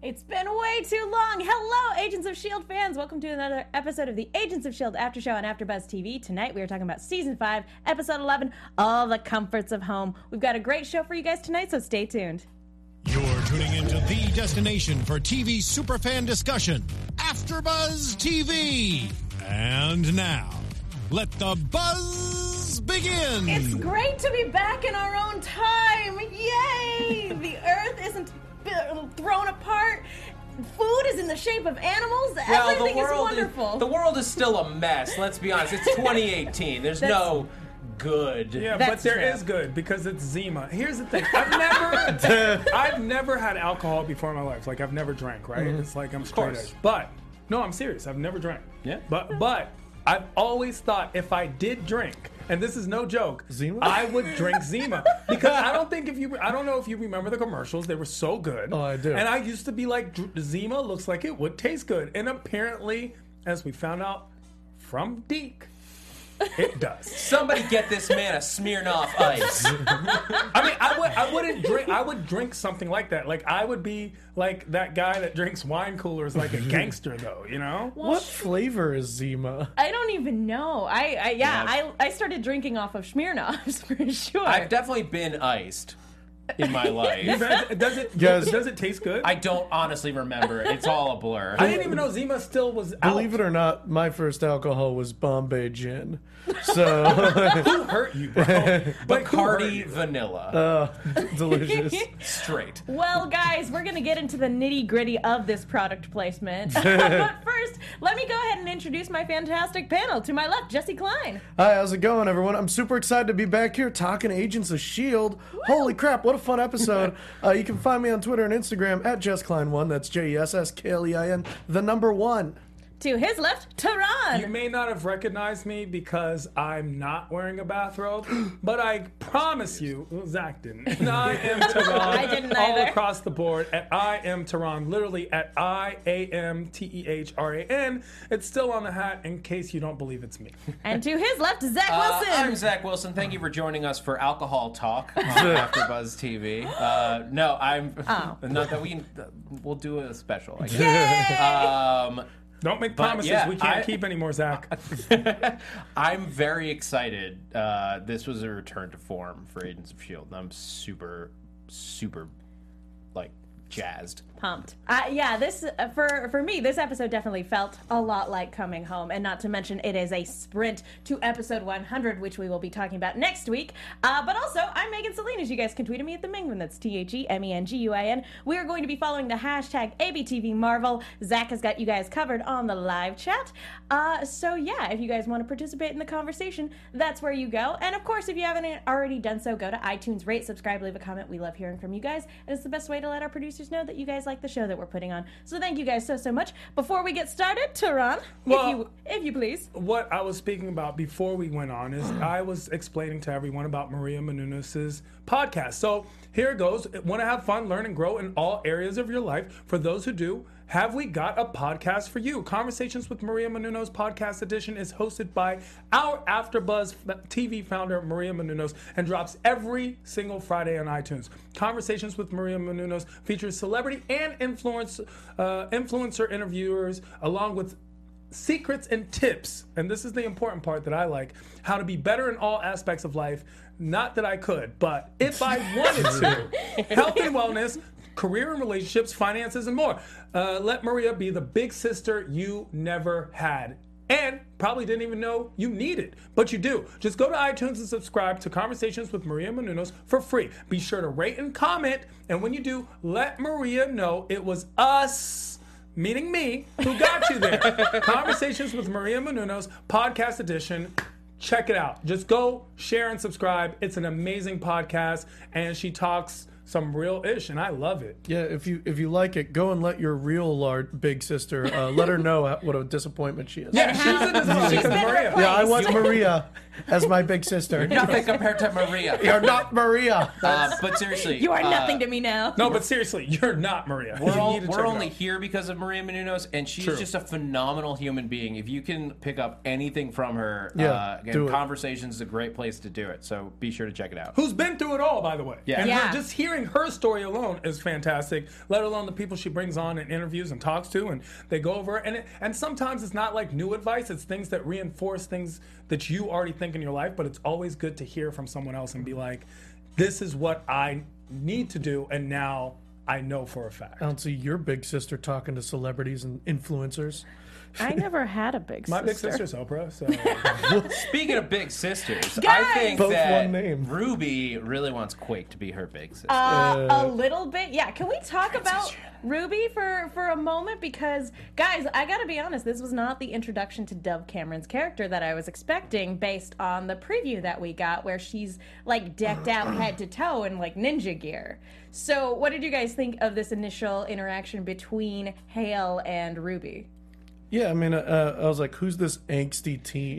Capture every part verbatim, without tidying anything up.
It's been way too long. Hello, Agents of S H I E L D fans. Welcome to another episode of the Agents of S H I E L D After Show on AfterBuzz T V. Tonight we are talking about Season five, Episode eleven, All the Comforts of Home. We've got a great show for you guys tonight, so stay tuned. You're tuning into the destination for T V superfan discussion, AfterBuzz T V. And now, let the buzz begin. It's great to be back in our own time. Yay! The Earth isn't thrown apart. Food is in the shape of animals. Well, Everything the world is wonderful. Is, the world is still a mess. Let's be honest. It's twenty eighteen. There's That's, no good. Yeah, That's but there true. is good because it's Zima. Here's the thing. I've never, I've never had alcohol before in my life. Like I've never drank. Right? Mm-hmm. It's like I'm straight course. edge. But no, I'm serious. I've never drank. Yeah. But but I've always thought if I did drink, and this is no joke, Zima? I would drink Zima because I don't think if you, I don't know if you remember the commercials. They were so good. Oh, I do. And I used to be like, "Dr- Zima looks like it would taste good, and apparently, as we found out from Deke, it does. Somebody get this man a Smirnoff Ice. I mean, I would, I wouldn't drink. I would drink something like that. Like I would be like that guy that drinks wine coolers like a gangster, though. You know? What flavor is Zima? I don't even know. I, I yeah, Yeah. I I started drinking off of Smirnoffs for sure. I've definitely been iced in my life. You've had- Does it? Guys- does it taste good? I don't honestly remember. It's all a blur. I didn't even know Zima still was out. Believe it or not, my first alcohol was Bombay gin. So, Who hurt you, bro? Like, who hurt Bacardi you? Vanilla. uh, delicious. Straight. Well, guys, we're going to get into the nitty-gritty of this product placement. But first, let me go ahead and introduce my fantastic panel. To my left, Jesse Klein. Hi, how's it going, everyone? I'm super excited to be back here talking Agents of S H I E L D. Holy crap, what a fun episode. uh, you can find me on Twitter and Instagram at Jess Klein one. That's J E S S K L E I N, the number one. To his left, Tehran. You may not have recognized me because I'm not wearing a bathrobe, but I promise you, well, Zach didn't. And I am Tehran. I didn't all either. across the board at I am Tehran, literally at I A M T E H R A N. It's still on the hat in case you don't believe it's me. And to his left, Zach Uh, Wilson. I'm Zach Wilson. Thank you for joining us for Alcohol Talk on AfterBuzz T V. Uh, no, I'm Oh. not that we can. We'll do a special. I guess. Yay! Um, Don't make But, promises yeah, we can't I- keep anymore, Zach. I'm very excited. Uh, this was a return to form for Agents of S H I E L D. I'm super, super, like, jazzed. Pumped. Uh, yeah, this uh, for for me, this episode definitely felt a lot like coming home, and not to mention it is a sprint to episode one hundred, which we will be talking about next week. Uh, but also, I'm Megan Salinas. You guys can tweet at me at the Menguin. That's T H E M E N G U I N. We are going to be following the hashtag A B T V Marvel. Zach has got you guys covered on the live chat. Uh, so yeah, if you guys want to participate in the conversation, that's where you go. And of course, if you haven't already done so, go to iTunes, rate, subscribe, leave a comment. We love hearing from you guys, and it's the best way to let our producers know that you guys like the show that we're putting on. So thank you guys so so much. Before we get started, Tehran, Well- if you if you please. What I was speaking about before we went on is I was explaining to everyone about Maria Menounos' podcast. So here it goes. Want to have fun, learn, and grow in all areas of your life? For those who do, have we got a podcast for you? Conversations with Maria Menounos podcast edition is hosted by our AfterBuzz T V founder, Maria Menounos, and drops every single Friday on iTunes. Conversations with Maria Menounos features celebrity and influence, uh, influencer interviewers, along with secrets and tips, and this is the important part that I like, how to be better in all aspects of life. Not that I could, but if I wanted to, health and wellness, career and relationships, finances, and more. Uh, let Maria be the big sister you never had, and probably didn't even know you needed, but you do. Just go to iTunes and subscribe to Conversations with Maria Menounos for free. Be sure to rate and comment, and when you do, let Maria know it was us, meaning me, who got you there. Conversations with Maria Menounos, podcast edition. Check it out. Just go, share, and subscribe. It's an amazing podcast, and she talks some real ish, and I love it. Yeah, if you if you like it, go and let your real large big sister uh, let her know what a disappointment she is. Yeah, she's a disappointment She's because been Maria. replaced. Yeah, I want Maria as my big sister. Nothing compared to Maria. You're not Maria. Uh, but seriously, You are uh, nothing to me now. No, but seriously, you're not Maria. We're, You all, need to check we're it only out. here because of Maria Menounos, and she's True. just a phenomenal human being. If you can pick up anything from her, Yeah, uh, again, do it. Conversations is a great place to do it. So be sure to check it out. Who's been through it all, by the way. Yeah. And Yeah. her- just hearing hearing her story alone is fantastic, let alone the people she brings on in interviews and talks to, and they go over and it, and sometimes it's not like new advice, it's things that reinforce things that you already think in your life, but it's always good to hear from someone else and be like, this is what I need to do, and now I know for a fact. I don't see your big sister talking to celebrities and influencers. I never had a big My sister. big sister's Oprah, so Speaking of big sisters, I Guys! think Both that one name. Ruby really wants Quake to be her big sister. Uh, a little bit, yeah. Can we talk about Ruby for for a moment? Because guys, I gotta be honest, this was not the introduction to Dove Cameron's character that I was expecting based on the preview that we got, where she's like decked out head to toe in like ninja gear. So, what did you guys think of this initial interaction between Hale and Ruby? Yeah, I mean, uh, I was like, "Who's this angsty teen?"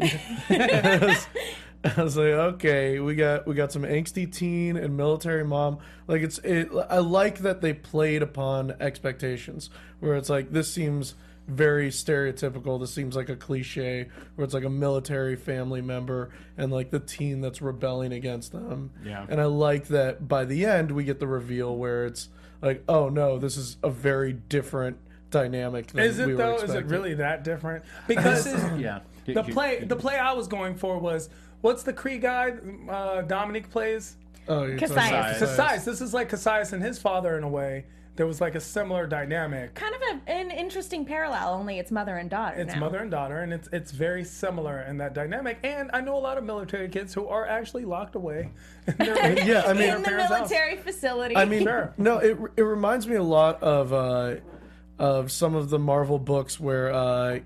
I, was, I was like, "Okay, we got we got some angsty teen and military mom." Like, it's it, I like that they played upon expectations, where it's like this seems very stereotypical. This seems like a cliche, where it's like a military family member and like the teen that's rebelling against them. Yeah. And I like that by the end we get the reveal where it's like, "Oh no, this is a very different." Dynamic than is it we were though? Is it expecting. really that different? Because yeah. the play the play I was going for was what's the Kree guy uh, Dominique plays? Oh, you're Cassius. talking about Cassius. This is like Cassius and his father in a way. There was like a similar dynamic. Kind of a, an interesting parallel, only it's mother and daughter. It's now. mother and daughter, and it's it's very similar in that dynamic. And I know a lot of military kids who are actually locked away. in their- Yeah, I mean, in the parents' house. military facility. I mean, Sure. no, it it reminds me a lot of uh, of some of the Marvel books where uh,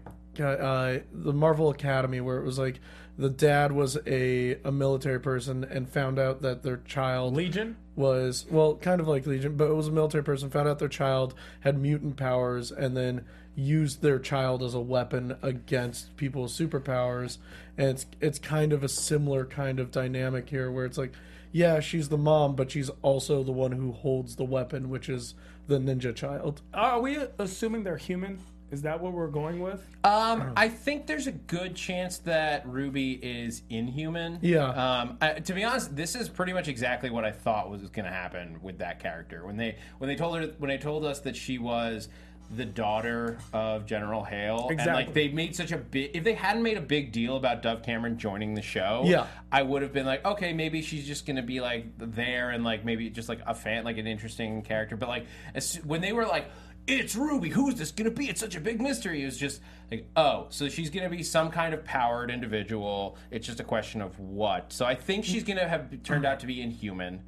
uh, the Marvel Academy, where it was like the dad was a a military person and found out that their child Legion. was well, kind of like Legion, but it was a military person, found out their child had mutant powers, and then used their child as a weapon against people with superpowers. And it's it's kind of a similar kind of dynamic here, where it's like, yeah, she's the mom, but she's also the one who holds the weapon, which is the ninja child. Are we assuming they're human? Is that what we're going with? Um, I think there's a good chance that Ruby is inhuman. Yeah. Um, I, to be honest, this is pretty much exactly what I thought was going to happen with that character when they when they told her when they told us that she was the daughter of General Hale. Exactly. And like they made such a big if they hadn't made a big deal about Dove Cameron joining the show, Yeah. I would have been like, okay, maybe she's just gonna be like there and like maybe just like a fan, like an interesting character. But like as, when they were like, it's Ruby, who's this gonna be? It's such a big mystery. It was just like, oh, so she's gonna be some kind of powered individual. It's just a question of what. So I think she's gonna have turned out to be inhuman,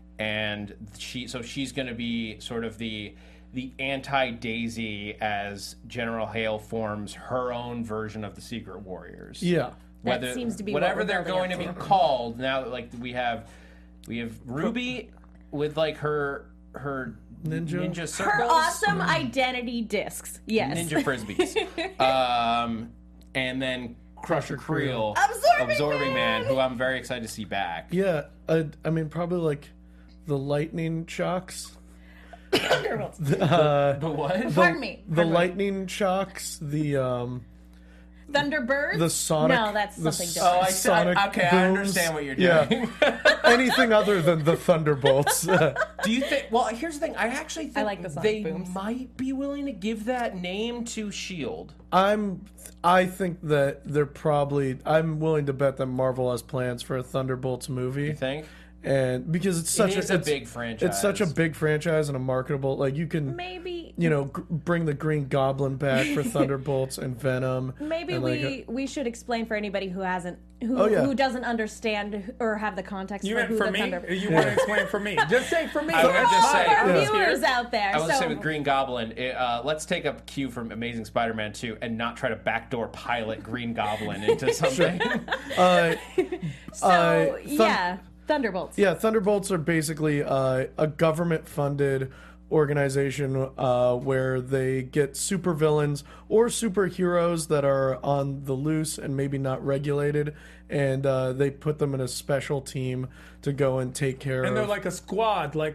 and she so she's gonna be sort of the the anti-Daisy as General Hale forms her own version of the Secret Warriors. Yeah. That Whether, seems to be what whatever we're they're building going to be up to. called now. That like we have, we have Ruby with like her her Ninja? ninja circles, Her awesome identity discs. Yes. ninja frisbees, um, and then Crusher Creel, Absorbing Absorbing Man, Man! who I'm very excited to see back. Yeah, I, I mean, probably like the lightning shocks. Thunderbolts. Uh, But what? Pardon me. the Pardon me. lightning shocks, the um, Thunderbirds? the sonic. No, that's the something s- Oh, I, Sonic I, okay, I booms. understand what you're Yeah. doing. Anything other than the thunderbolts. Do you think? Well, here's the thing. I actually think like the sonic they booms. might be willing to give that name to Shield. I'm. I think that they're probably. I'm willing to bet that Marvel has plans for a Thunderbolts movie. You think? And because it's such is a, a it's, big franchise. It's such a big franchise and a marketable. Like you can, Maybe you know, g- bring the Green Goblin back for Thunderbolts and Venom. maybe and like, we we should explain for anybody who hasn't who Oh, yeah. who doesn't understand or have the context You for meant who for the me? Thunder You want to explain for me? Just say for me. I would That's just fine. say- our I'm viewers here. out there. I was so say with Green Goblin, it, uh, let's take a cue from Amazing Spider-Man two and not try to backdoor pilot Green Goblin into something. uh, so uh, Thun- yeah, Thunderbolts. Yeah, Thunderbolts are basically uh, a government-funded organization uh, where they get supervillains or superheroes that are on the loose and maybe not regulated, and uh, they put them in a special team to go and take care And they're of. like a squad, like a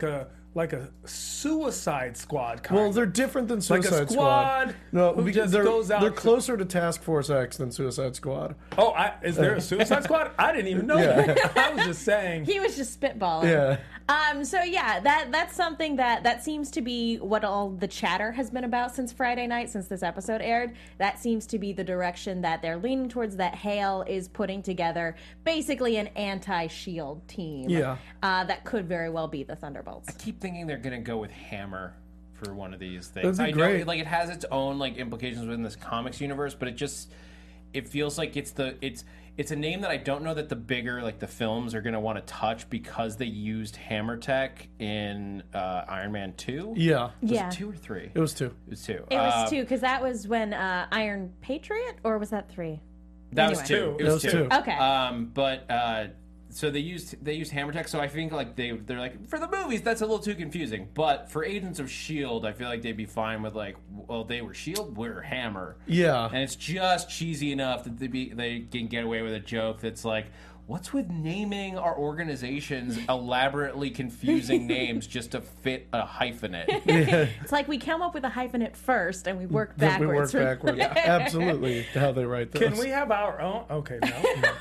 like a Suicide Squad kind. Well, they're different than like Suicide a squad. No, who because just they're, goes out. they're to- closer to Task Force X than Suicide Squad. Oh, I, is there a Suicide Squad? I didn't even know that. I was just saying. He was just spitballing. Yeah. Um, so yeah, that that's something that that seems to be what all the chatter has been about since Friday night, since this episode aired. That seems to be the direction that they're leaning towards. That Hale is putting together basically an anti-Shield team. Yeah. Uh, that could very well be the Thunderbolts. I keep thinking they're gonna go with Hammer for one of these things. That'd be I know great. it, like it has its own like implications within this comics universe, but it just it feels like it's the it's it's a name that I don't know that the bigger like the films are gonna want to touch because they used Hammer Tech in uh, Iron Man two. Yeah. Was Yeah. it two or three? It was two. It was two. It was Uh, two, because that was when uh, Iron Patriot, or was that three? That Anyway. was two. Two. It That was, was two. two. Okay. Um, but uh, so they used they used Hammer Tech. So I think like they they're like for the movies that's a little too confusing. But for Agents of Shield, I feel like they'd be fine with like well they were Shield, we're Hammer. Yeah. And it's just cheesy enough that they be they can get away with a joke that's like. What's with naming our organizations elaborately confusing names just to fit a hyphenate? It's like we come up with a hyphenate first and we work we backwards. work backwards. Absolutely. How they write those. Can we have our own? Okay, no.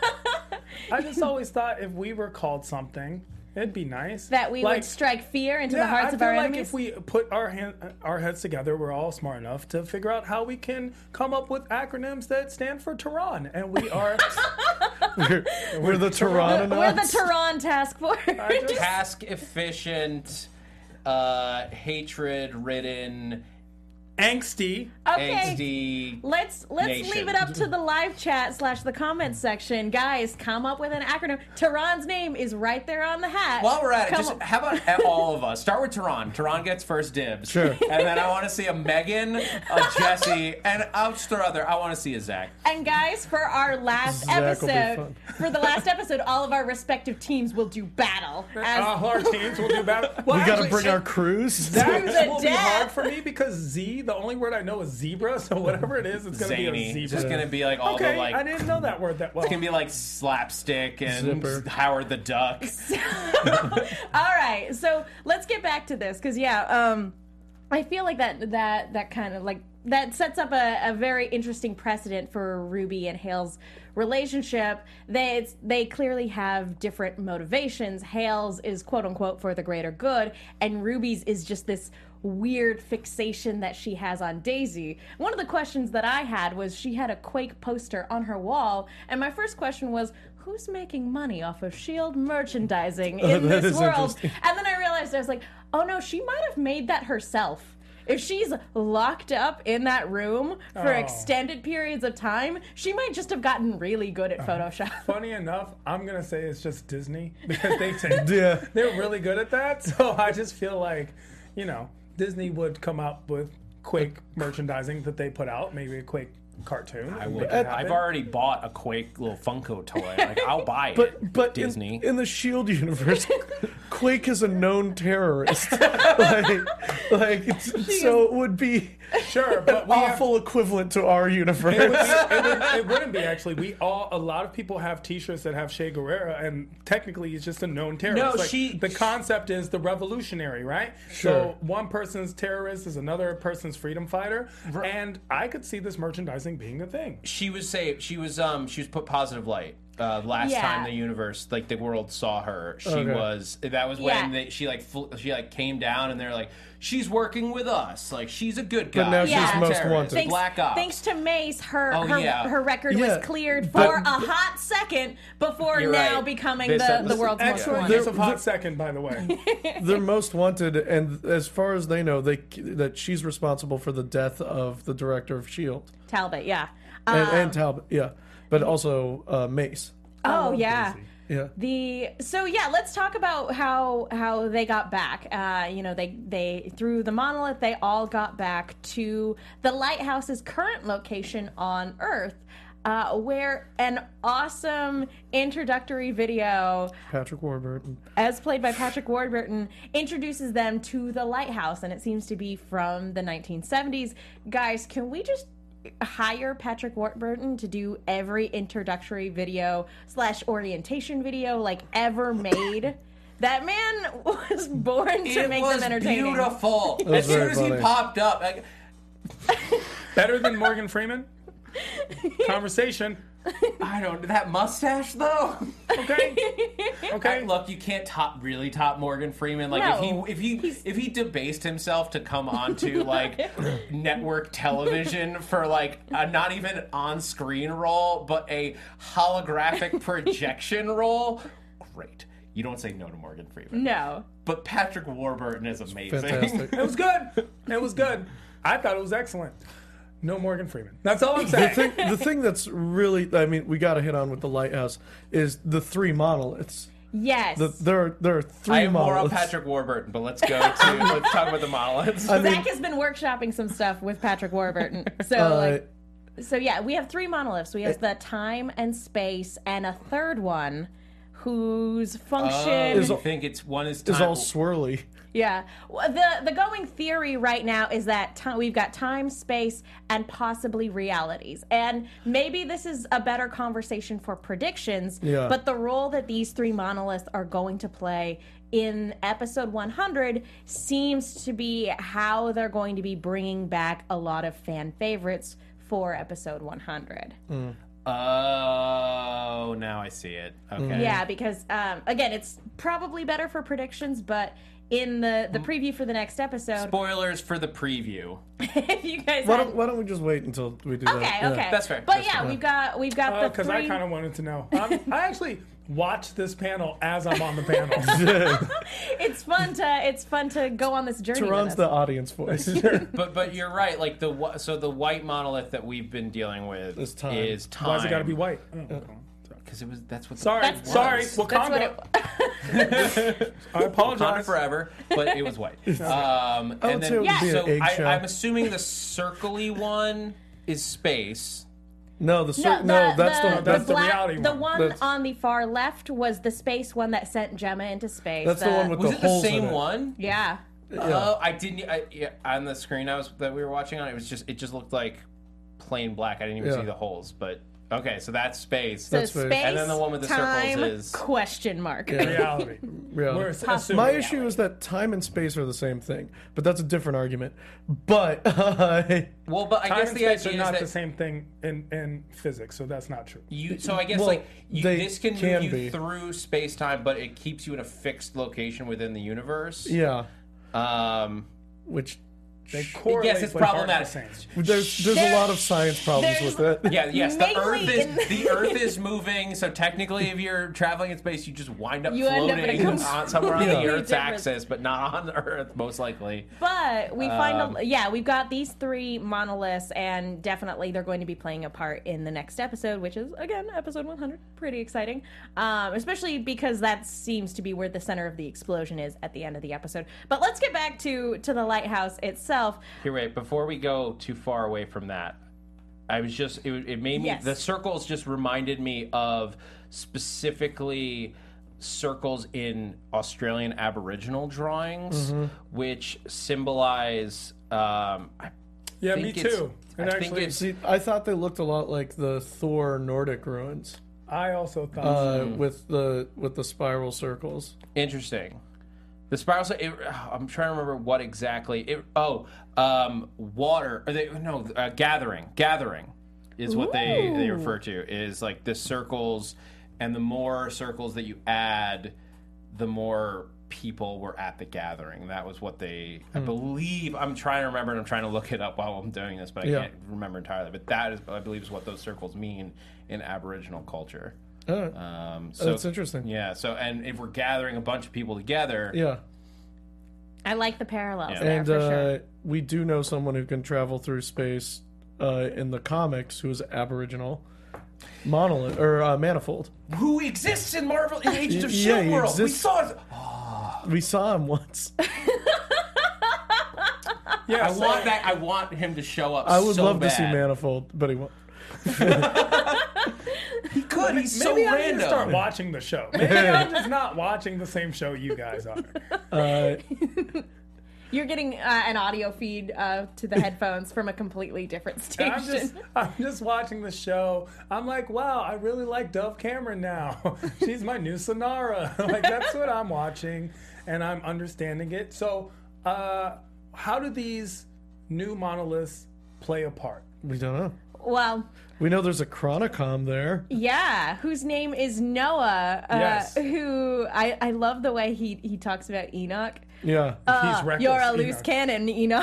I just always thought if we were called something, it'd be nice. That we Like, would strike fear into yeah, the hearts I of feel our like enemies. if we put our hand, our heads together, we're all smart enough to figure out how we can come up with acronyms that stand for Tehran, and we are. We're, we're the Toronto We're the Tehran task force. I just- Task efficient, uh, hatred ridden, angsty. Okay. angsty. Let's let's Nation. leave it up to the live chat slash the comments section, guys. Come up with an acronym. Tehran's name is right there on the hat. While we're at it, Come just up- how about all of us? Start with Tehran. Tehran gets first dibs. Sure. And then I want to see a Megan, a Jesse, and I'll just throw out there. I want to see a Zach. And guys, for our last Zach will be episode, for the last episode, all of our respective teams will do battle. As Uh, our teams will do better. Well, We got to actually, bring it- our crews. That To the will be death. hard for me because Z, the only word I know is zebra, so whatever it is, it's going to be a Zany. zebra. It's just going to be like all okay, the like. I didn't know that word that well. It's going to be like slapstick and Zipper. Howard the Duck. All right, so let's get back to this because yeah, um, I feel like that that that kind of like that sets up a, a very interesting precedent for Ruby and Hale's relationship. They it's, they clearly have different motivations. Hale's is quote unquote for the greater good, and Ruby's is just this weird fixation that she has on Daisy. One of the questions that I had was she had a Quake poster on her wall, and my first question was, who's making money off of Shield merchandising in That this is world? interesting. And then I realized I was like, oh no, she might have made that herself. If she's locked up in that room for Oh. extended periods of time, she might just have gotten really good at Photoshop. Funny enough, I'm gonna say it's just Disney because they take, Yeah. they're really good at that. So I just feel like, you know, Disney would come up with Quake merchandising that they put out, maybe a Quake cartoon. I and would. make it happen. I've already bought a Quake little Funko toy. Like I'll buy it. But but in- Disney. In, the Shield universe, Quake is a known terrorist. like, like it's, so it would be Sure, an but we have- awful equivalent to our universe. It, would be, it, would, it wouldn't be actually. We all a lot of people have T-shirts that have Che Guevara, and technically he's just a known terrorist. No, Like, she- The concept is the revolutionary, right? Sure. So one person's terrorist is another person's freedom fighter, and I could see this merchandising being a thing. she was say she was um she was put positive light. Uh, last Yeah. time the universe, like the world saw her, she Okay. was. That was when Yeah. they, she like fl- she like came down, and they're like, she's working with us, like she's a good guy. But now she's she's a most terrorist. wanted. Thanks, Black Ops. thanks to Mace, her Oh, her, yeah. her record Yeah, was cleared but- for a hot second before You're now right. becoming This the, the episode- world's most Excellent wanted. use of hot second, by the way. They're most wanted, and as far as they know, they that she's responsible for the death of the director of Shield Talbot, yeah. and, Um, and Talbot. Yeah, but also uh, Mace. oh yeah. Daisy. Yeah. The so yeah, let's talk about how how they got back. Uh, you know, they they through the monolith, they all got back to the lighthouse's current location on Earth, uh, where an awesome introductory video, Patrick Warburton. as played by Patrick Warburton, introduces them to the lighthouse, and it seems to be from the nineteen seventies. Guys, can we just hire Patrick Warburton to do every introductory video slash orientation video like ever made That man was born to It make was them entertaining. beautiful. was As soon very as he funny. popped up, like, Better than Morgan Freeman? Conversation. I don't. That mustache though. Okay. Okay. I- look, you can't top really top Morgan Freeman. Like No. if he if he if he debased himself to come onto like network television for like a not even on screen role, but a holographic projection role, great. You don't say no to Morgan Freeman. No. But Patrick Warburton is amazing. Fantastic. It was good. It was good. I thought it was excellent. No Morgan Freeman. That's all I'm The saying. thing, the thing that's really, I mean, we got to hit on with the Lighthouse is the three monoliths. Yes. The, there, are, there are three I have more on monoliths. Patrick Warburton, but let's go to let's talk about the monoliths. I mean, Zach has been workshopping some stuff with Patrick Warburton. So, uh, like, so yeah, we have three monoliths. We have the time and space, and a third one whose function. Is I all- think it's one is is time. all swirly. Yeah. Well, the the going theory right now is that time, we've got time, space, and possibly realities. And maybe this is a better conversation for predictions, Yeah. but the role that these three monoliths are going to play in episode one hundred seems to be how they're going to be bringing back a lot of fan favorites for episode one hundred. Oh, now I see it. Okay. Yeah, because um, again, it's probably better for predictions, but in the the preview for the next episode, Spoilers for the preview. if you guys Why had- don't, why don't we just wait until we do that? okay, Yeah. okay, That's fair. But That's yeah, fair. we've got we've got the Because three. I kind of wanted to know. Um, I actually watched this panel as I'm on the panel. It's fun to it's fun to go on this journey. Tehran's with the us. audience voice. But but you're right. Like the wh- so the white monolith that we've been dealing with Is time. is time. Why's it got to be white? Oh, okay. Because it was that's what. Sorry, the, That's- sorry. was. That's what Wakanda. it. I apologize. Wakanda forever, but it was white. Um, I and would say then it would Yeah. be so an I, eggshell. I'm assuming the circly one is space. No, the, cir- No, no, the, that's the, the, that's the black, reality The one. one That's- on the far left was the space one that sent Gemma into space. that's the one with Was the it the holes in same it. one? yeah. Oh, I didn't. I, yeah, on the screen I was that we were watching on, it was just it just looked like plain black. I didn't even Yeah. see the holes. But okay, so that's space. So That's space, fair. And then the one with the circles time, is- question mark. Reality. Yeah. We're assuming My reality. issue is that time and space are the same thing, but that's a different argument. But uh, well, but I Time guess and the space idea are not is the that same thing in, in physics, so that's not true. you. So I guess Well, like you, they this can, can move you be. through space time, but it keeps you in a fixed location within the universe. yeah, Um. which They correlate, Yes, it's but aren't problematic. the same. there's there's a lot of science problems there's- with it. Yeah, yes. The Mainly Earth is in- the Earth is moving. So technically, if you're traveling in space, you just wind up You end up in a floating completely on, somewhere on the Earth's different- axis, but not on Earth, most likely. But we find, Um, a, yeah, we've got these three monoliths, and definitely they're going to be playing a part in the next episode, which is again episode one hundred. Pretty exciting, um, especially because that seems to be where the center of the explosion is at the end of the episode. But let's get back to to the lighthouse itself. Here, wait. Before we go too far away from that, I was just it, it made me Yes. the circles just reminded me of specifically circles in Australian Aboriginal drawings, Mm-hmm. which symbolize. Um, I Yeah, think me it's- too. I It think actually, it's- See, I thought they looked a lot like the Thor Nordic ruins I also thought. uh, Hmm. with the with the spiral circles. Interesting. The spiral. It, I'm trying to remember what exactly. It, oh, um, water. Or they, no, uh, gathering. Gathering is what they they Ooh. refer to. Is like the circles, and the more circles that you add, the more people were at the gathering. That was what they. I believe. I'm trying to remember, and I'm trying to look it up while I'm doing this, but I Yeah. can't remember entirely. But that is, I believe, is what those circles mean in Aboriginal culture. Oh, Um, so that's interesting. yeah. So, and if we're gathering a bunch of people together, Yeah, I like the parallels Yeah. there and for uh, sure. we do know someone who can travel through space uh, in the comics who is Aboriginal. Monolith or uh, Manifold. who exists in Marvel in Agents of Yeah, Shield he world? We exists. saw it. We saw him once. yeah, I so- want that. I want him to show up. I would so love bad. to see Manifold, but he won't. He could. He's so Maybe I need random. to start watching the show. Maybe I'm just not watching the same show you guys are. Uh, You're getting uh, an audio feed uh, to the headphones from a completely different station. I'm just, I'm just watching the show. I'm like, wow, I really like Dove Cameron now. She's my new Sonara. Like, that's what I'm watching, and I'm understanding it. So, uh, how do these new monoliths play a part? We don't know. Well, We know there's a Chronicom there. yeah, whose name is Noah. Uh, Yes. Who I, I love the way he, he talks about Enoch. Yeah. He's reckless. You're a loose Enoch. cannon, Enoch.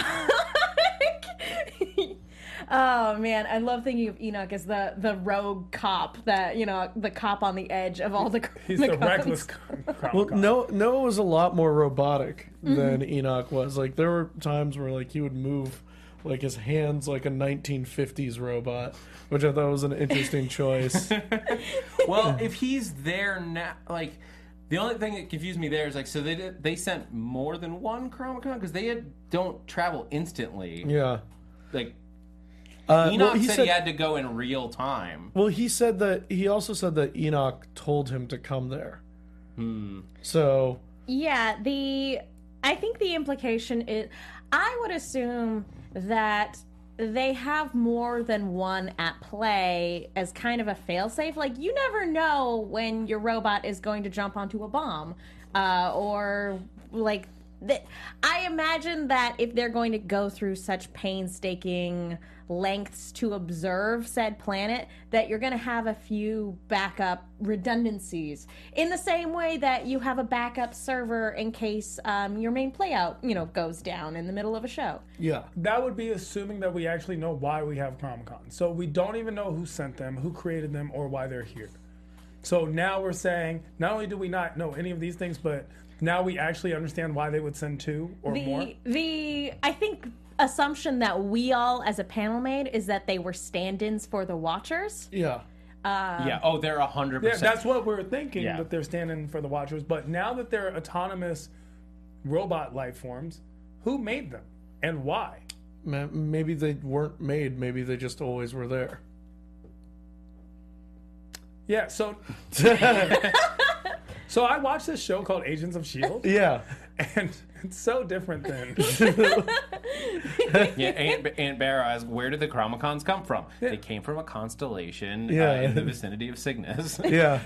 Oh man, I love thinking of Enoch as the the rogue cop, that you know, the cop on the edge of all the. He's the Chronicons. reckless Well, Chronicom. Noah, Noah was a lot more robotic Mm-hmm. than Enoch was. Like, there were times where, like, he would move, like, his hands like a nineteen fifties robot, which I thought was an interesting choice. Well, if he's there now, like the only thing that confused me there is like, so they did, they sent more than one Chromicon because they had, don't travel instantly. Yeah. Like Uh, Enoch well, he said, said, he had to go in real time. well, he said that, he also said that Enoch told him to come there. Hmm. So, Yeah, the I think the implication is, I would assume that they have more than one at play as kind of a failsafe. Like, you never know when your robot is going to jump onto a bomb, uh, or like. Th- I imagine that if they're going to go through such painstaking lengths to observe said planet, that you're going to have a few backup redundancies in the same way that you have a backup server in case um, your main playout, you know, goes down in the middle of a show. yeah. That would be assuming that we actually know why we have Chromicon. So we don't even know who sent them, who created them, or why they're here. So now we're saying, not only do we not know any of these things, but now we actually understand why they would send two or more. The the I think assumption that we all as a panel made is that they were stand-ins for the Watchers. Yeah. yeah. Oh, they're a hundred Yeah, percent. that's what we're thinking, Yeah. that they're standing for the Watchers. But now that they're autonomous robot life forms, who made them and why? Ma- Maybe they weren't made. Maybe they just always were there. Yeah, so so I watched this show called Agents of S H I E L D, Yeah. and it's so different than Yeah, Aunt, Aunt Bear asked, where did the Chromicons come from? They came from a constellation Yeah. uh, in the vicinity of Cygnus. Yeah.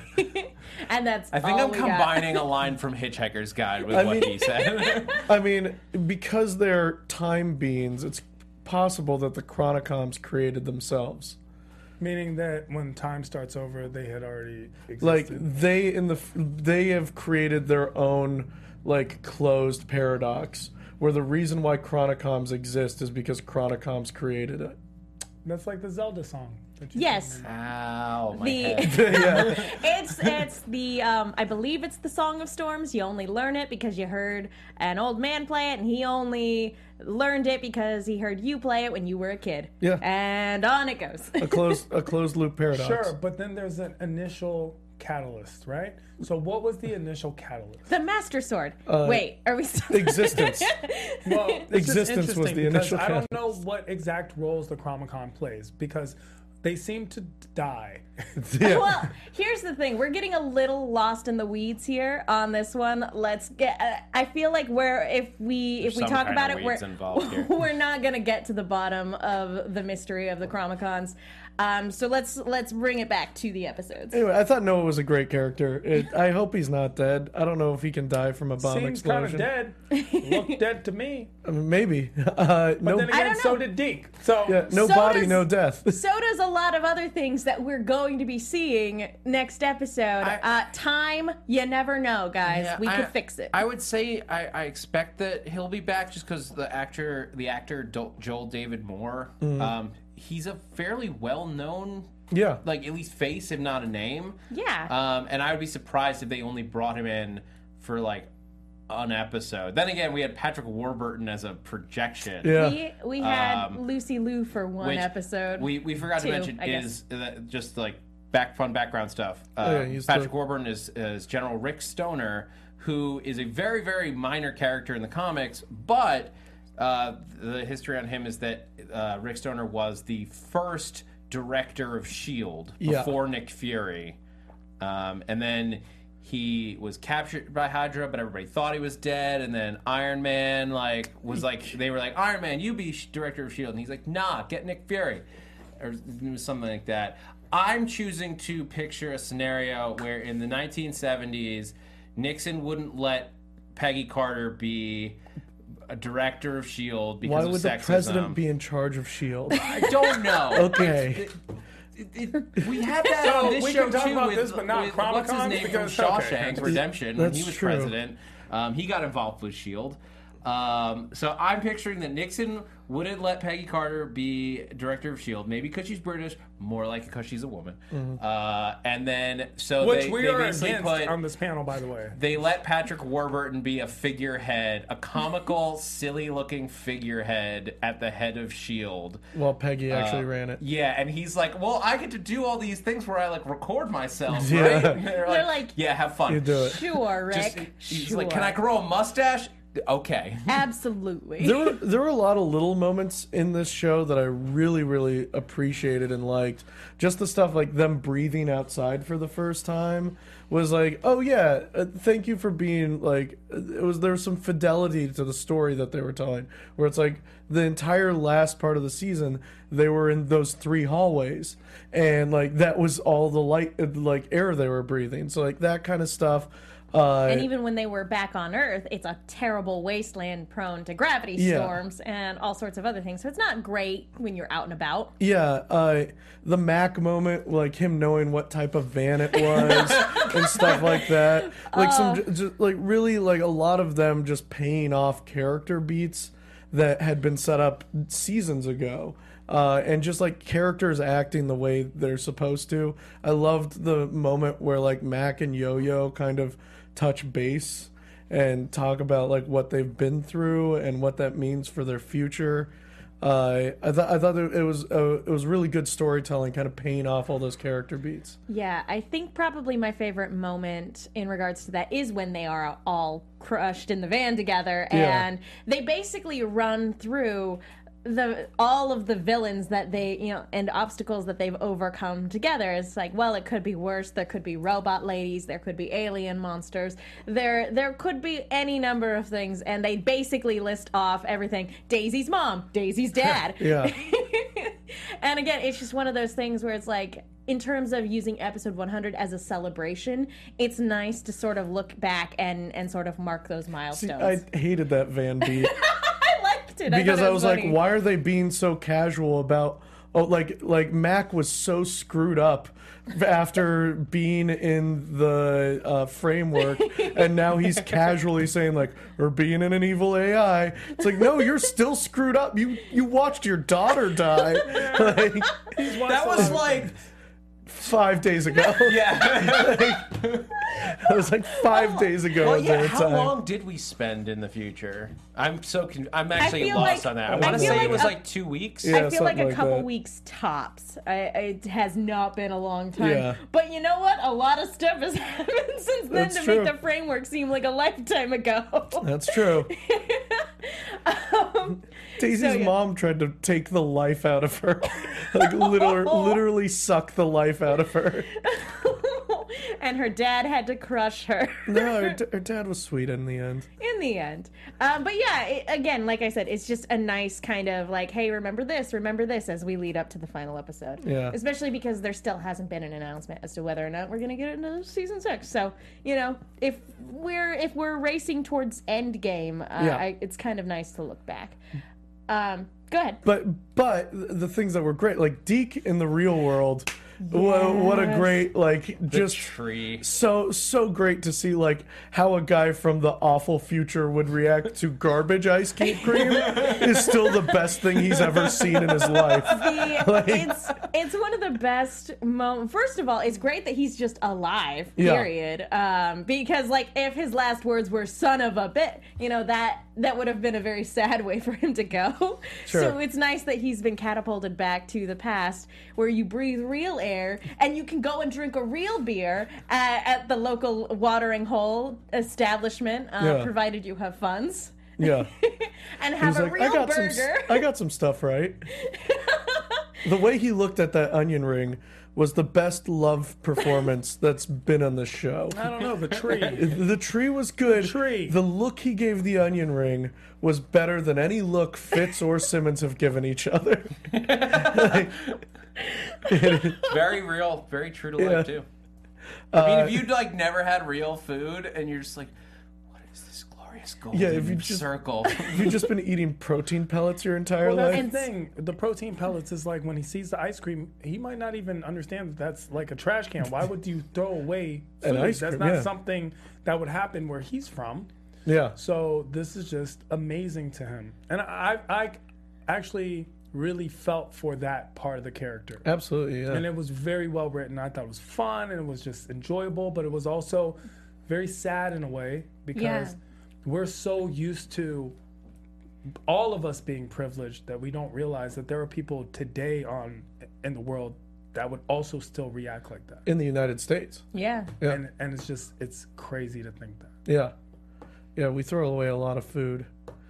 And that's I think all I'm we got. combining a line from Hitchhiker's Guide with I what mean- he said. I mean, because they're time beings, it's possible that the Chronicoms created themselves. meaning that when time starts over, they had already existed. Like they in the f- they have created their own like closed paradox where the reason why Chronicoms exist is because Chronicoms created it. That's like the Zelda song. That you Yes. sang. Ow, my The head. Yeah. it's it's the um I believe it's the Song of Storms. You only learn it because you heard an old man play it, and he only learned it because he heard you play it when you were a kid. Yeah. And on it goes. a closed a closed loop paradox. Sure, but then there's an initial catalyst, right? So what was the initial catalyst? The Master Sword. Wait, are we still Existence. Well, it's just Existence was interesting the because initial I don't catalyst. know what exact roles the Chromicon plays because they seem to die. Yeah. Well, here's the thing. We're getting a little lost in the weeds here on this one. Let's get. Uh, I feel like we're if we if we some talk kind about of it, we're weeds involved here. we're not gonna get to the bottom of the mystery of the Chromicons. Um, so let's let's bring it back to the episodes. Anyway, I thought Noah was a great character. It, I hope he's not dead. I don't know if he can die from a bomb Seems kind of explosion. dead. Looked dead to me. I mean, maybe. Uh, no, But then again, don't so know. did Deke. So yeah, no So body, does- no death. So does a lot of other things that we're going to be seeing next episode. I- uh, time, you never know, guys. Yeah, we I- could fix it. I would say I, I expect that he'll be back just because the actor, the actor Do- Joel David Moore, um, he's a fairly well-known, Yeah. like at least face, if not a name. yeah. Um, and I would be surprised if they only brought him in for like an episode. Then again, we had Patrick Warburton as a projection. Yeah. we we had um, Lucy Liu for one which episode. We we forgot Two, to mention I guess. is that just like back fun background stuff. Uh, Oh, yeah, he's Patrick the- Warburton is, is General Rick Stoner, who is a very very minor character in the comics, but uh, the history on him is that uh, Rick Stoner was the first director of S H I E L D Yeah. before Nick Fury, um, and then he was captured by Hydra, but everybody thought he was dead. And then Iron Man like was like they were like, Iron Man, you be director of S H I E L D, and he's like, nah, get Nick Fury, or something like that. I'm choosing to picture a scenario where in the nineteen seventies, Nixon wouldn't let Peggy Carter be a director of S H I E L D because Why of would sexism. the president be in charge of S H I E L D? I don't know. Okay. It, it, it, we had that So on this we show can talk too about with, this, but not with what's his Chronicons, name because- from okay. Shawshank Redemption when That's he was true. president. Um, he got involved with S H I E L D. Um, so I'm picturing that Nixon wouldn't let Peggy Carter be director of S H I E L D, maybe because she's British, more like because she's a woman. Mm-hmm. Uh, and then so Which they, we they are basically against put on this panel, by the way. they let Patrick Warburton be a figurehead, a comical, silly-looking figurehead at the head of S H I E L D. Well, Peggy actually Uh, ran it. Yeah, and he's like, well, I get to do all these things where I, like, record myself, Yeah. right? And they're, They're like, like, yeah, have fun. You do it. Sure, Rick. Just, he's sure. like, can I grow a mustache? Okay. Absolutely. There were there were a lot of little moments in this show that I really really appreciated and liked. Just the stuff like them breathing outside for the first time was like, oh yeah, uh, thank you for being like. It was there was some fidelity to the story that they were telling, where it's like the entire last part of the season they were in those three hallways, and like that was all the light like air they were breathing. So like that kind of stuff. Uh, And even when they were back on Earth, it's a terrible wasteland prone to gravity Yeah. storms and all sorts of other things. So it's not great when you're out and about. Yeah, uh, the Mac moment, like him knowing what type of van it was and stuff like that. Like some, j- j- like really, like a lot of them just paying off character beats that had been set up seasons ago. Uh, and just like characters acting the way they're supposed to. I loved the moment where like Mac and Yo-Yo kind of touch base and talk about like what they've been through and what that means for their future. Uh, I thought I thought it was uh, it was really good storytelling, kind of paying off all those character beats. Yeah, I think probably my favorite moment in regards to that is when they are all crushed in the van together Yeah. and they basically run through the all of the villains that they, you know, and obstacles that they've overcome together. It's like, well, it could be worse. There could be robot ladies, there could be alien monsters. There there could be any number of things, and they basically list off everything. Daisy's mom, Daisy's dad. Yeah. And again, it's just one of those things where it's like, in terms of using episode one hundred as a celebration, it's nice to sort of look back and, and sort of mark those See, milestones. I hated that van beat I liked it. because I, thought I, it was funny. like, why are they being so casual about? Oh, like like Mac was so screwed up after being in the uh, framework, and now he's casually saying like, "Or being in an evil A I." It's like, no, you're still screwed up. You you watched your daughter die like That was like, five days ago. yeah. It was like five days ago. Well, at yeah, their how time. long did we spend in the future? I'm so con- I'm actually feel lost like- on that. I I want to feel say like it was a- like two weeks. Yeah. I feel like something a like couple that. weeks tops. I, it has not been a long time. Yeah. But you know what? A lot of stuff has happened since then That's to true. make the framework seem like a lifetime ago. That's true. um, Daisy's So, yeah. mom tried to take the life out of her, like literally, literally suck the life out of her. and her dad had to crush her. No, her, d- her dad was sweet in the end. In the end. Um, but yeah, it, again, like I said, it's just a nice kind of like, hey, remember this, remember this as we lead up to the final episode. Yeah. Especially because there still hasn't been an announcement as to whether or not we're going to get into season six. So, you know, if we're if we're racing towards Endgame, uh, Yeah. I, it's kind of nice to look back. Um, go ahead. But but the things that were great, like Deke in the real world, wha- what a Yes. great like The just tree. so so great to see like how a guy from the awful future would react to garbage ice cream is still the best thing he's ever seen in his life. The, Like- it's it's one of the best moments. First of all, it's great that he's just alive. Yeah. Period. Um, because like if his last words were "son of a bit," you know that that would have been a very sad way for him to go. Sure. So it's nice that he's been catapulted back to the past, where you breathe real air and you can go and drink a real beer at, at the local watering hole establishment, uh, Yeah. provided you have funds. Yeah. And have He's a like, real I got some burger. I got some stuff right. The way he looked at that onion ring was the best love performance that's been on the show. I don't know, the tree. The tree was good. The tree. The look he gave the onion ring was better than any look Fitz or Simmons have given each other. Like, Very real, very true to Yeah. life too. I mean, Uh, if you'd like never had real food and you're just like, what is this glorious golden Yeah, if you just- circle? You've just been eating protein pellets your entire Well, that's life. the thing. The protein pellets is like when he sees the ice cream, he might not even understand that that's like a trash can. Why would you throw away An food? ice That's cream, not yeah. something that would happen where he's from. Yeah. So this is just amazing to him, and I, I actually really felt for that part of the character. Absolutely, yeah. And it was very well written. I thought it was fun and it was just enjoyable, but it was also very sad in a way because Yeah. we're so used to all of us being privileged that we don't realize that there are people today on in the world that would also still react like that. In the United States. Yeah. Yeah. And and it's just it's crazy to think that. Yeah. Yeah, we throw away a lot of food,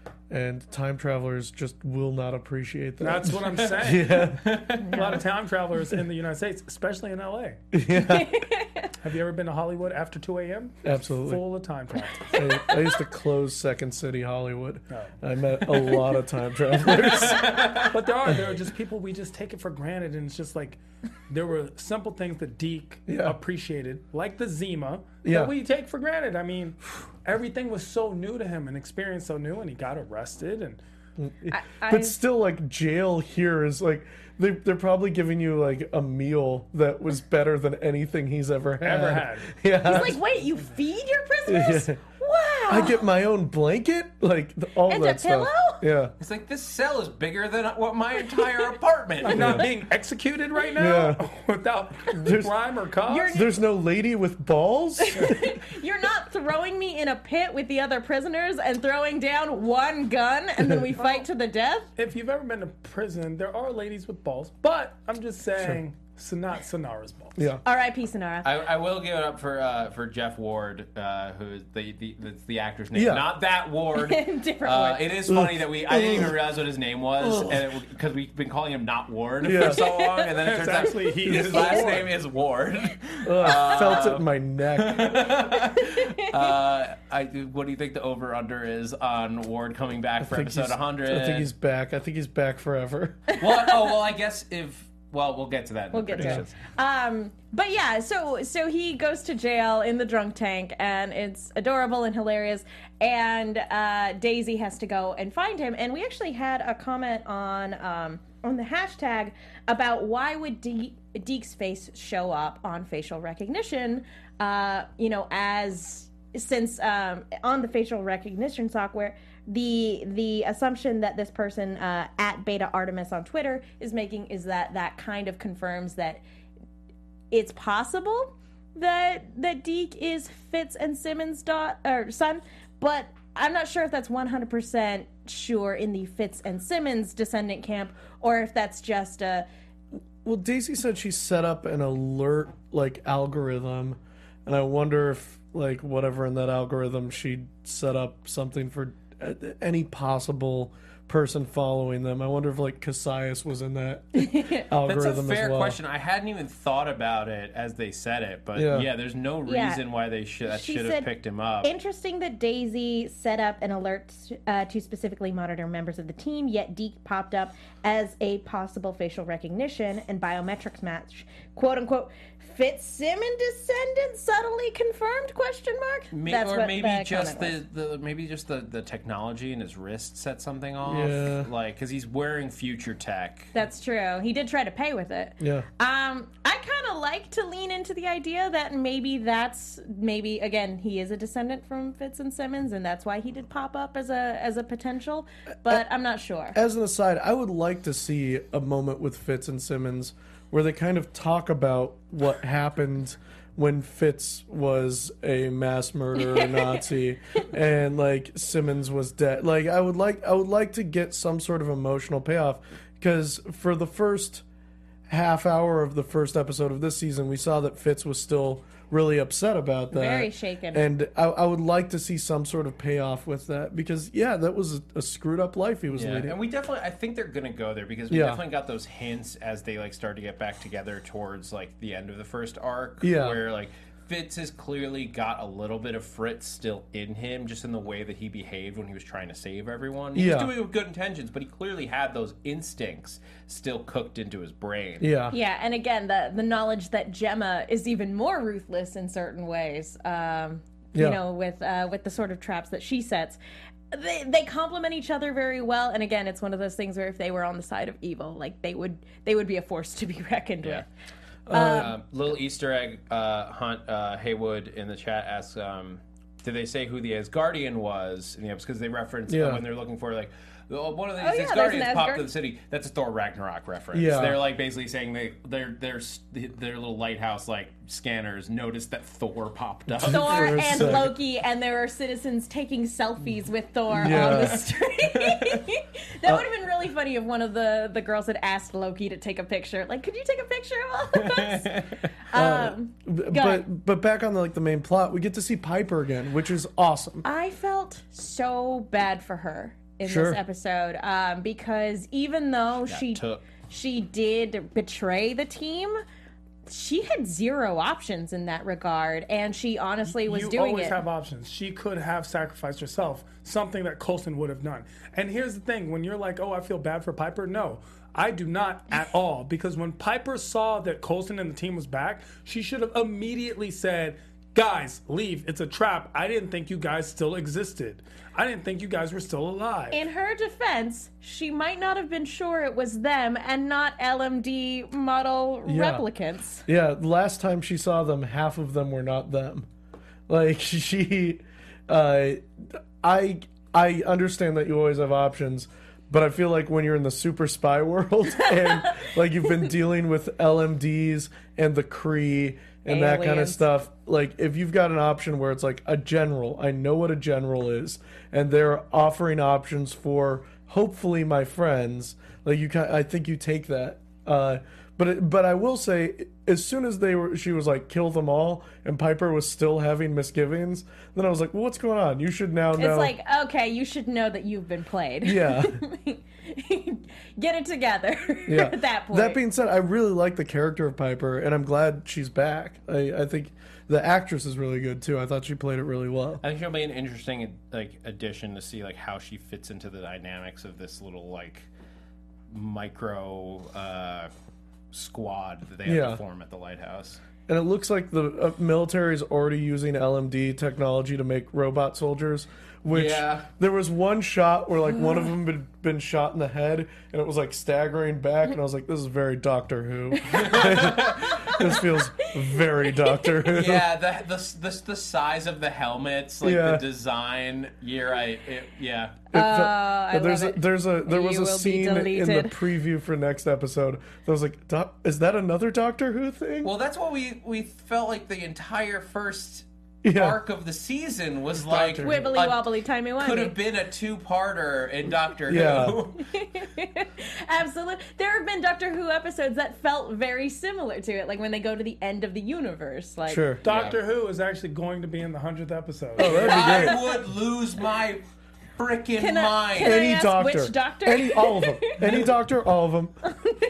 and time travelers just will not appreciate that. That's what I'm saying. yeah. A lot of time travelers in the United States, especially in L A. Yeah, Have you ever been to Hollywood after two a.m.? absolutely. Full of time travelers. I, I used to close Second City Hollywood. Oh. I met a lot of time travelers. But there are there are just people we just take it for granted, and it's just like there were simple things that Deke Yeah. appreciated, like the Zima, Yeah. that we take for granted. I mean, everything was so new to him, and experience so new, and he got arrested, and I, But still, like, jail here is like, they, they're probably giving you, like, a meal that was better than anything he's ever had. Ever had. Yeah. He's like, wait, you feed your prisoners? Yeah. Wow. I get my own blanket? Like, the, all And that a stuff. pillow? Yeah. It's like this cell is bigger than what my entire apartment. I'm not being executed right now Yeah. without crime or cause. You're- There's no lady with balls? You're not throwing me in a pit with the other prisoners and throwing down one gun and then we fight to the death? If you've ever been to prison, there are ladies with balls, but I'm just saying, so not Sonara's balls. Yeah. R I P Sonara. I, I will give it up for uh, for Jeff Ward, uh, who is the, the that's the actor's name, Yeah. not that Ward. Different Uh, Ward. it is funny that we I didn't even realize what his name was, and because we've been calling him not Ward Yeah. for so long, and then it It's turns actually out he his is last Ward. name is Ward. Ugh, I felt it in my neck. uh, I, what do you think the over under is on Ward coming back for I think episode he's- one hundred? I think he's back. I think he's back forever. well, oh well, I guess if well, we'll get to that. In We'll the get to predictions. it. Um, but yeah, so so he goes to jail in the drunk tank, and it's adorable and hilarious. And uh, Daisy has to go and find him. And we actually had a comment on um, on the hashtag about why would De- Deke's face show up on facial recognition? Uh, you know, as since um, on the facial recognition software, the the assumption that this person uh, at Beta Artemis on Twitter is making is that that kind of confirms that it's possible that that Deke is Fitz and Simmons' dot or son, but I'm not sure if that's one hundred percent sure in the Fitz and Simmons descendant camp, or if that's just a Well, Daisy said she set up an alert, like, algorithm, and I wonder if, like, whatever in that algorithm, she set up something for uh, any possible person following them. I wonder if, like, Cassius was in that That's algorithm a fair as well. question. I hadn't even thought about it as they said it, but yeah, Yeah. there's no Yeah. reason why they should that She should have said picked him up. Interesting that Daisy set up an alert uh, to specifically monitor members of the team, yet Deke popped up as a possible facial recognition and biometrics match. "Quote unquote, Fitzsimmons descendant subtly confirmed?" Question mark. May- That's or what maybe the just comment the, was. the maybe just the, the technology in his wrist set something off. Yeah. Like because he's wearing future tech. That's true. He did try to pay with it. Yeah. Um, I kind of like to lean into the idea that maybe that's maybe again he is a descendant from Fitz and Simmons, and that's why he did pop up as a as a potential. But I'm not sure. As an aside, I would like to see a moment with Fitz and Simmons where they kind of talk about what happened when Fitz was a mass murderer Nazi and like Simmons was dead. Like I would like I would like to get some sort of emotional payoff because for the first half hour of the first episode of this season, we saw that Fitz was still really upset about that. Very shaken. And I, I would like to see some sort of payoff with that because, yeah, that was a, a screwed up life he was Yeah, leading. and we definitely, I think they're gonna go there because we Yeah. definitely got those hints as they like start to get back together towards like the end of the first arc. Yeah. where like Fitz has clearly got a little bit of Fritz still in him, just in the way that he behaved when he was trying to save everyone. He Yeah. was doing it with good intentions, but he clearly had those instincts still cooked into his brain. yeah. Yeah, and again, the the knowledge that Gemma is even more ruthless in certain ways. Um, Yeah. You know, with uh, with the sort of traps that she sets. They, they complement each other very well, and again, it's one of those things where if they were on the side of evil, like they would they would be a force to be reckoned Yeah. with. Um, little Easter egg uh, hunt. Uh, Haywood in the chat asks, um, "Did they say who the Asgardian was in the episode?" Because they reference Yeah. when they're looking for like oh, one of these Oh, yeah, there's an Asgardians popped Asgard- to the city. That's a Thor Ragnarok reference. Yeah. They're like basically saying they their their their little lighthouse like scanners noticed that Thor popped up. Thor For a and second. Loki, and there are citizens taking selfies with Thor Yeah. on the street. That would have been really funny if one of the, the girls had asked Loki to take a picture. Like, could you take a picture of all of us? um, B- go but ahead. but back on the, like the main plot, we get to see Piper again, which is awesome. I felt so bad for her in Sure. this episode um, because even though she took. she did betray the team, she had zero options in that regard, and she honestly was you doing always it. have options. She could have sacrificed herself, something that Coulson would have done. And here's the thing: when you're like, "Oh, I feel bad for Piper," no, I do not at all. Because when Piper saw that Coulson and the team was back, she should have immediately said, "Guys, leave! It's a trap. I didn't think you guys still existed. I didn't think you guys were still alive." In her defense, she might not have been sure it was them and not L M D model Yeah. replicants. Yeah, last time she saw them, half of them were not them. Like she, uh, I I understand that you always have options, but I feel like when you're in the super spy world and like you've been dealing with L M Ds and the Kree and that kind of Aliens. stuff, like if you've got an option where it's like a general, I know what a general is, and they're offering options for hopefully my friends, like you can, I think you take that. Uh, but it, but I will say, as soon as they were, she was like kill them all, and Piper was still having misgivings. Then I was like, well, what's going on? You should now know. It's like, okay, you should know that you've been played. Yeah. Get it together Yeah. at that point. That being said, I really like the character of Piper, and I'm glad she's back. I, I think the actress is really good too. I thought she played it really well. I think it'll be an interesting like addition to see like how she fits into the dynamics of this little like micro uh, squad that they have Yeah. to form at the lighthouse. And it looks like the uh, military is already using L M D technology to make robot soldiers. Which Yeah. there was one shot where like one of them had been shot in the head, and it was like staggering back, and I was like, "This is very Doctor Who." This feels very Doctor Who. Yeah, the, the the the size of the helmets, like Yeah. the design. You're right. It, yeah. It fe- I but there's love a, it. there's a there was You a will be scene in the deleted. preview for next episode that was like, "Doc- is that another Doctor Who thing?" Well, that's what we we felt like the entire first Yeah. arc of the season was like Doctor Who. Wibbly a- wobbly timey could have wimey. been a two-parter in Doctor Yeah. Who. Absolutely. There have been Doctor Who episodes that felt very similar to it, like when they go to the end of the universe. Like, Sure. Doctor Who is actually going to be in the hundredth episode. Oh, that'd be great. I would lose my freaking Can I- mind. can I- Any ask doctor, which doctor? any all of them, any doctor, all of them.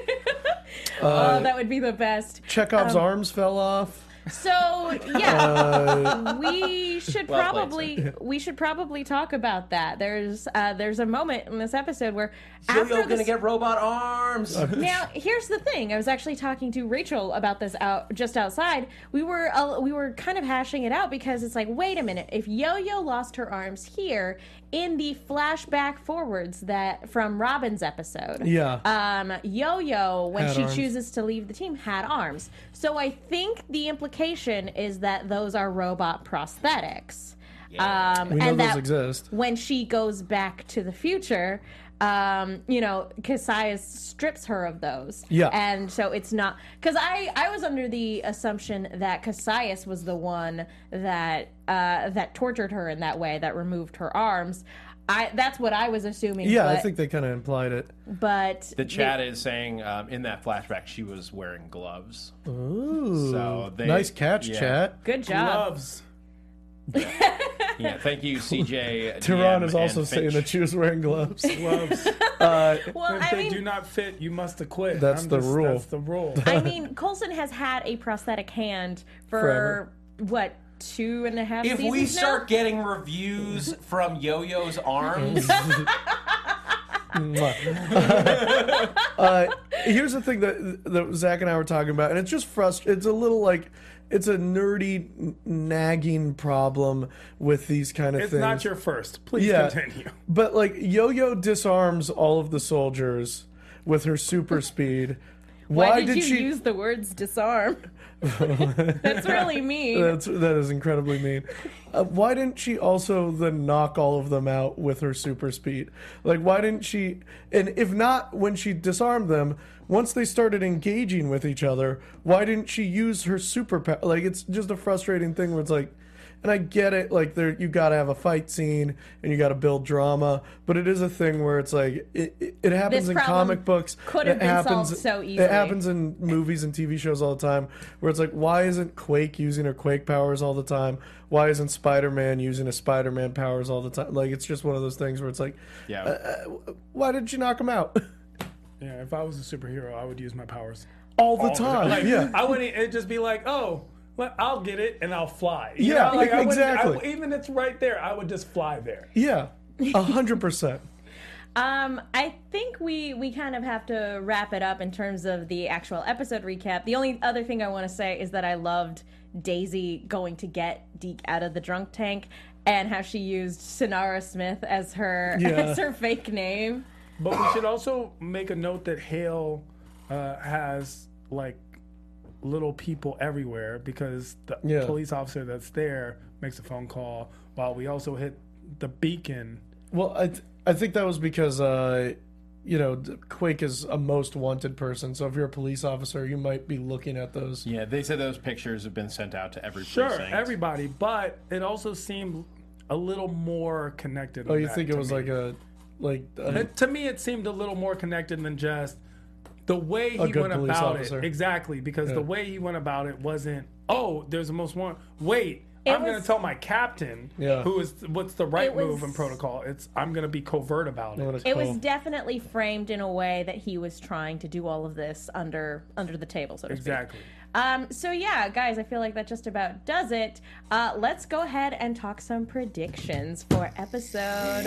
oh, that would be the best. Chekhov's Um, arms fell off. So yeah, we should Well played, probably we should probably talk about that. There's uh, there's a moment in this episode where Yo-Yo after gonna this, get robot arms. now here's the thing. I was actually talking to Rachel about this out just outside. We were uh, we were kind of hashing it out because it's like, wait a minute, if Yo-Yo lost her arms here in the flashback forwards that from Robin's episode, Yeah. um, Yo-Yo, when Had she arms. chooses to leave the team, had arms. So I think the implication is that those are robot prosthetics. Um, We know and those that exist. when she goes back to the future, um, you know, Cassius strips her of those. Yeah. And so it's not... Because I, I was under the assumption that Cassius was the one that uh, that tortured her in that way, that removed her arms. I that's what I was assuming. Yeah, but, I think they kind of implied it. But The chat is saying um, in that flashback she was wearing gloves. Ooh, So they- nice catch, yeah. chat. good job. Gloves. Yeah, thank you, C J. Tehran D M, is also and saying Finch. that she was wearing gloves. Gloves. Uh, Well, If I they mean, do not fit, you must acquit. That's I'm the just- rule. That's the rule. I mean, Coulson has had a prosthetic hand for Forever. what two and a half If seasons we now? start getting reviews from Yo-Yo's arms, uh, here's the thing that, that Zach and I were talking about, and it's just frustrating. It's a little like, it's a nerdy, n- nagging problem with these kind of It's things. not your first. Please Yeah. continue. But like, Yo-Yo disarms all of the soldiers with her super speed. Why, Why, did, you she? use the words disarm? That's really mean. That's that is incredibly mean. Uh, why didn't she also then knock all of them out with her super speed? Like, why didn't she? And if not, when she disarmed them, once they started engaging with each other, why didn't she use her super power? Like, it's just a frustrating thing where it's like, and I get it, like there you got to have a fight scene and you got to build drama, but it is a thing where it's like it, it, it happens This in problem comic books. could have it been happens, solved so easily. It happens in movies and T V shows all the time, where it's like, why isn't Quake using her Quake powers all the time? Why isn't Spider-Man using his Spider-Man powers all the time? Like, it's just one of those things where it's like, yeah. uh, why didn't you knock him out Yeah, if I was a superhero, I would use my powers all the all the time? Like, yeah. I wouldn't. It'd just be like, oh, well, I'll get it and I'll fly. You Yeah, know, like, I wouldn't- exactly. I, even if it's right there, I would just fly there. Yeah, a hundred percent. Um, I think we we kind of have to wrap it up in terms of the actual episode recap. The only other thing I want to say is that I loved Daisy going to get Deke out of the drunk tank and how she used Sonara Smith as her Yeah. as her fake name. But we should also make a note that Hale uh, has like little people everywhere because the Yeah. police officer that's there makes a phone call while we also hit the beacon. Well, I th- I think that was because uh, you know d- Quake is a most wanted person. So if you're a police officer, you might be looking at those. Yeah, they said those pictures have been sent out to every Sure, precinct. everybody, but it also seemed a little more connected. Oh, than you that think it to was me. like a like a, It- to me, it seemed a little more connected than just the way A he good went police about officer. it. Exactly, because the Yeah. way he went about it wasn't, oh, there's a most one. Wait, It I'm going was- to tell my captain, Yeah. who is what's the right It was- move and protocol. It's I'm going to be covert about it. what it's It was called. definitely framed in a way that he was trying to do all of this under under the table, so to speak. Exactly. Um, so yeah, guys, I feel like that just about does it. Uh, let's go ahead and talk some predictions for episode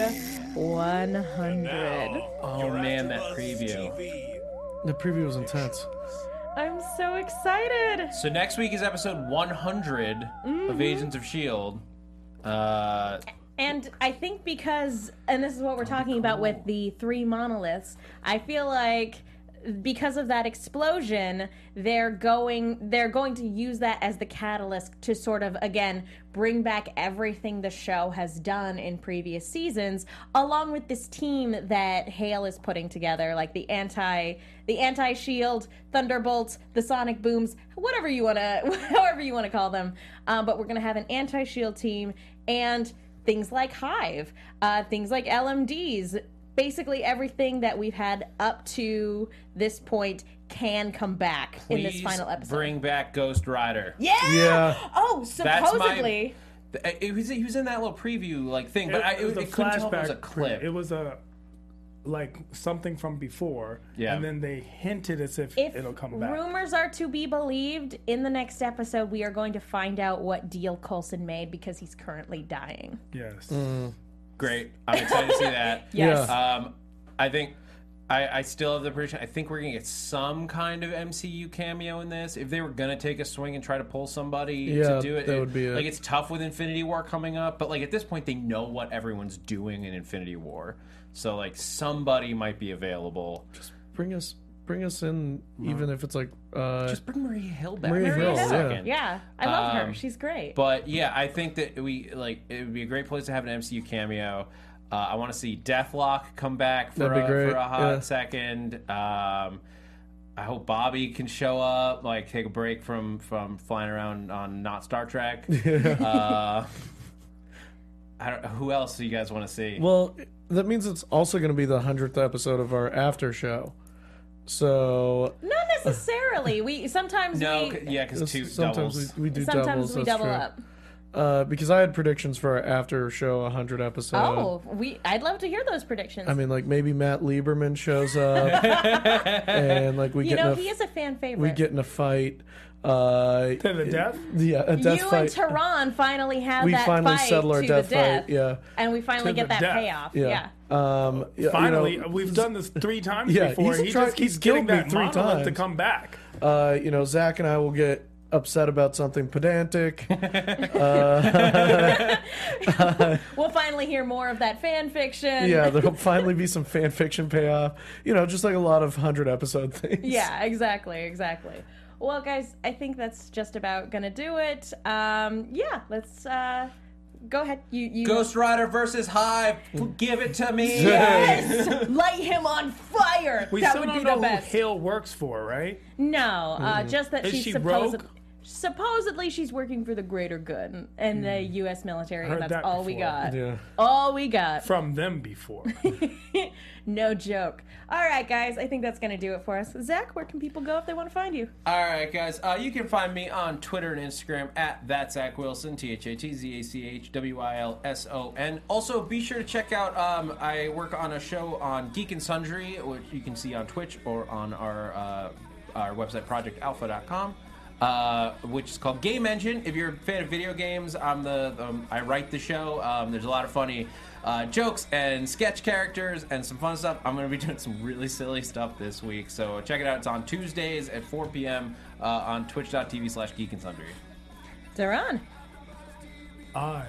one hundred. Oh man, that preview. The preview was intense. I'm so excited. So next week is episode one hundred Mm-hmm. of Agents of S H I E L D. Uh, And I think because, and this is what we're talking about with the three monoliths, I feel like because of that explosion, they're going they're going to use that as the catalyst to sort of again bring back everything the show has done in previous seasons, along with this team that Hale is putting together, like the anti the anti shield, Thunderbolts, the Sonic Booms, whatever you wanna however you wanna call them. Um, but we're gonna have an anti shield team and things like Hive, uh, things like L M Ds. Basically, everything that we've had up to this point can come back in this please final episode. bring back Ghost Rider. yeah! Yeah. Oh, That's supposedly. my. It was he was in that little preview like thing, but I, it, was it, a couldn't tell if it was a flashback. clip. It was a like something from before, Yeah. and then they hinted as if, If it'll come back. rumors are to be believed, in the next episode, we are going to find out what deal Coulson made because he's currently dying. Yes. Great, I'm excited to see that. Yes. Yeah. Um, I think I, I still have the prediction. I think we're gonna get some kind of M C U cameo in this. If they were gonna take a swing and try to pull somebody Yeah, to do it, that it- would be it. like it's tough with Infinity War coming up. But like at this point, they know what everyone's doing in Infinity War, so like somebody might be available. Just, Bring us, bring us in, even if it's like. Uh, just bring Maria Hill back. Maria for a Hill, yeah. second. Yeah, I love her. Um, She's great. But yeah, I think that we like it would be a great place to have an M C U cameo. Uh, I want to see Deathlock come back for, That'd be a, great, for a hot yeah. second. Um, I hope Bobby can show up, like take a break from from flying around on not Star Trek. Uh, I don't. Who else do you guys want to see? Well, that means it's also going to be the hundredth episode of our after show. So Not necessarily. We sometimes no, we c- yeah, because two sometimes doubles. we, we do sometimes doubles. we that's double true. up. Uh, because I had predictions for our after show one hundred episode. Oh, we I'd love to hear those predictions. I mean, like maybe Matt Lieberman shows up, and like we you get know, in a, he is a fan favorite. we get in a fight. Uh, To the death? Yeah, a death you fight. and Tehran finally have we that finally fight settle our to death the death, fight. Yeah, and we finally To get the that death. payoff. yeah. Yeah. Um, yeah, Finally, you know, we've done this three times Yeah, before. he's He tried- just keeps he's getting killed me that three monolith to times. come back. Uh, you know, Zach and I will get upset about something pedantic. We'll finally hear more of that fan fiction. Yeah, there'll finally be some fan fiction payoff. You know, just like a lot of hundred episode things. Yeah, exactly, exactly. Well, guys, I think that's just about gonna do it. Um, yeah, let's uh, go ahead. You, you Ghost Rider versus Hive. Give it to me. Yes, light him on fire. We that still would don't be know the who best. Hale works for, right? No, uh, just that Is she's she supposed. rogue? Supposedly, she's working for the greater good and the U S military. Heard And that's that all we before. got. Yeah. All we got. From them before. No joke. All right, guys. I think that's gonna do it for us. Zach, where can people go if they want to find you? All right, guys. Uh, you can find me on Twitter and Instagram at that Zach Wilson, T H A T Z A C H W I L S O N. Also, be sure to check out. Um, I work on a show on Geek and Sundry, which you can see on Twitch or on our uh, our website project alpha dot com. Uh, which is called Game Engine. If you're a fan of video games, I'm the um, I write the show. Um, there's a lot of funny uh, jokes and sketch characters and some fun stuff. I'm going to be doing some really silly stuff this week, so check it out. It's on Tuesdays at four p.m. Uh, on twitch dot t v slash geek and sundry. Tehran. I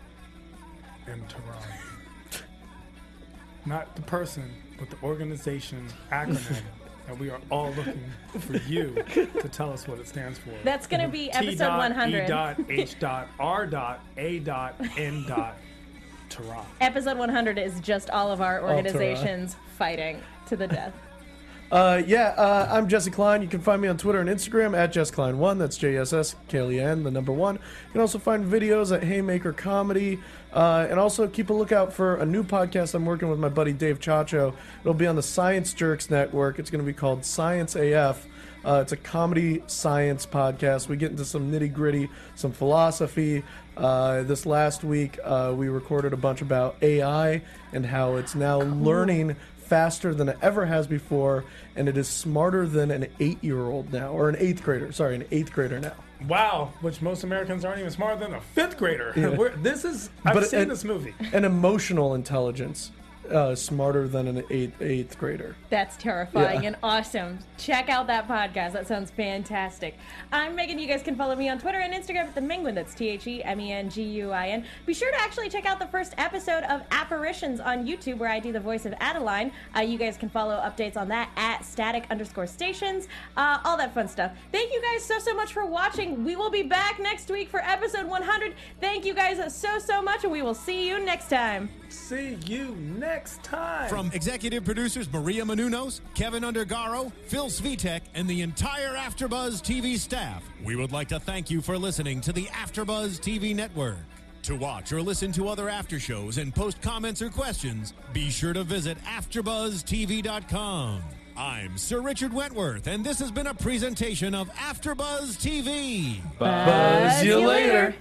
am Tehran. Not the person, but the organization acronym that we are all looking for you to tell us what it stands for. That's gonna be T episode dot, one hundred. E dot, H dot, R dot, A dot, N dot, Tehran. Episode one hundred is just all of our Tehran. organizations fighting to the death. Uh, yeah, uh, I'm Jesse Klein. You can find me on Twitter and Instagram at Jess Klein one. That's J S S K L E N, the number one. You can also find videos at Haymaker Comedy. Uh, and also keep a lookout for a new podcast I'm working with my buddy Dave Chacho. It'll be on the Science Jerks Network. It's going to be called Science A F. Uh, it's a comedy science podcast. We get into some nitty gritty, some philosophy. Uh, this last week, uh, we recorded a bunch about A I and how it's now learning faster than it ever has before, and it is smarter than an eight-year-old now, or an eighth grader. Sorry, an eighth grader now. Wow, which most Americans aren't even smarter than a fifth grader. Yeah. We're, this is, I've But seen it- this movie. An emotional intelligence, uh, smarter than an eighth, eighth grader. That's terrifying Yeah. and awesome. Check out that podcast. That sounds fantastic. I'm Megan. You guys can follow me on Twitter and Instagram at The Menguin. That's T H E M E N G U I N. Be sure to actually check out the first episode of Apparitions on YouTube, where I do the voice of Adeline. Uh, you guys can follow updates on that at static underscore stations. Uh, all that fun stuff. Thank you guys so, so much for watching. We will be back next week for episode one hundred. Thank you guys so, so much, and we will see you next time. See you next time. From executive producers Maria Menounos, Kevin Undergaro, Phil Svitek, and the entire AfterBuzz T V staff, we would like to thank you for listening to the AfterBuzz T V network. To watch or listen to other after shows and post comments or questions, be sure to visit after buzz t v dot com. I'm Sir Richard Wentworth, and this has been a presentation of AfterBuzz T V. Buzz you later.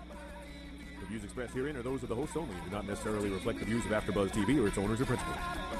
The views expressed herein are those of the hosts only and do not necessarily reflect the views of AfterBuzz T V or its owners or principals.